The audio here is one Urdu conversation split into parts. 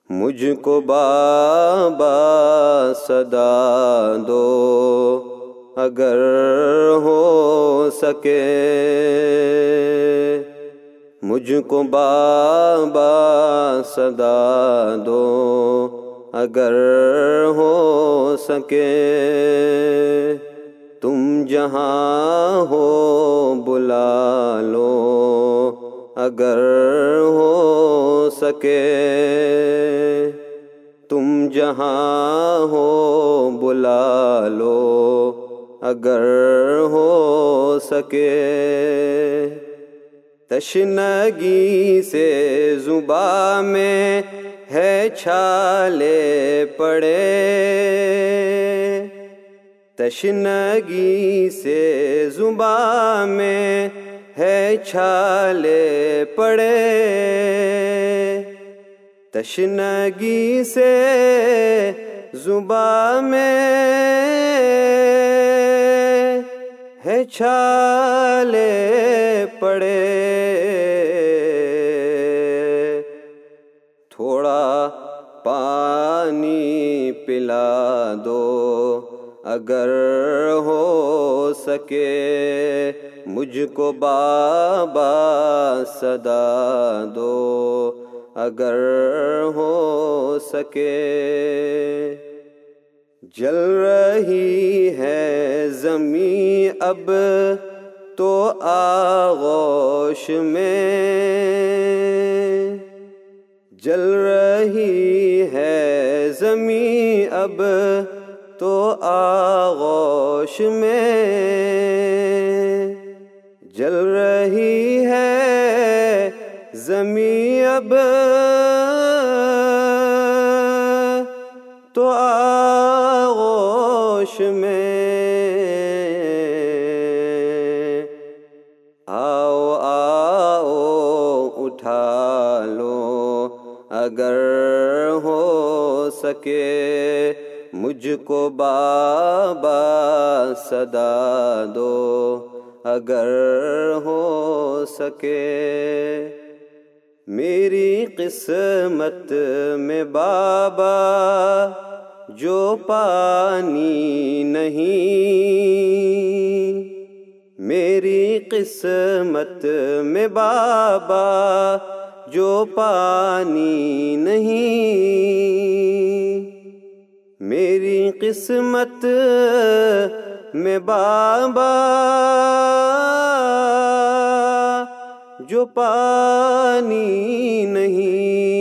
مجھ کو بابا صدا دو اگر ہو سکے، مجھ کو بابا صدا دو اگر ہو سکے، تم جہاں ہو بلا لو اگر ہو سکے، تم جہاں ہو بلا لو اگر ہو سکے، تشنگی سے زباں میں ہے چھالے پڑے، تشنگی سے زباں میں ہے چھالے پڑے، تشنگی سے زباں میں ہے چھالے پڑے، تھوڑا پانی پلا دو اگر ہو سکے، مجھ کو بابا صدا دو اگر ہو سکے، جل رہی ہے زمین اب تو آغوش میں، جل رہی ہے زمین اب تو آغوش میں، جل رہی ہے زمین اب تو آغوش میں، آؤ آؤ اٹھا لو اگر ہو سکے، مجھ کو بابا صدا دو اگر ہو سکے، میری قسمت میں بابا جو پانی نہیں، میری قسمت میں بابا جو پانی نہیں، میری قسمت میں بابا جو پانی نہیں،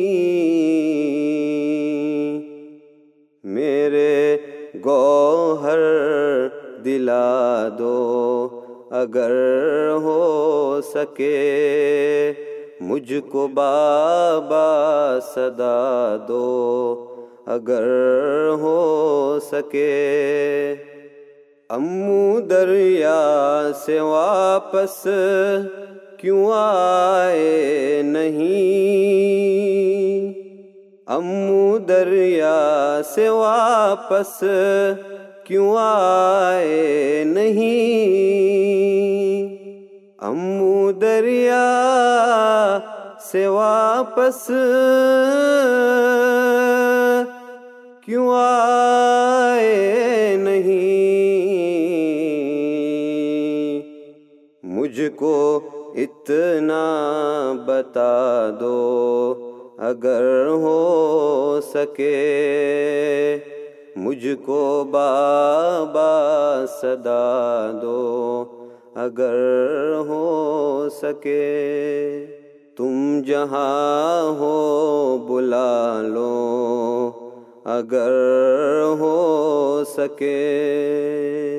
میرے گوہر دلا دو اگر ہو سکے، مجھ کو بابا صدا دو اگر ہو سکے، امو دریا سے واپس کیوں آئے نہیں، امو دریا سے واپس کیوں آئے نہیں، امو دریا سے واپس کیوں آئے نہیں، مجھ کو اتنا بتا دو اگر ہو سکے، مجھ کو بابا صدا دو اگر ہو سکے، تم جہاں ہو بلا لو اگر ہو سکے۔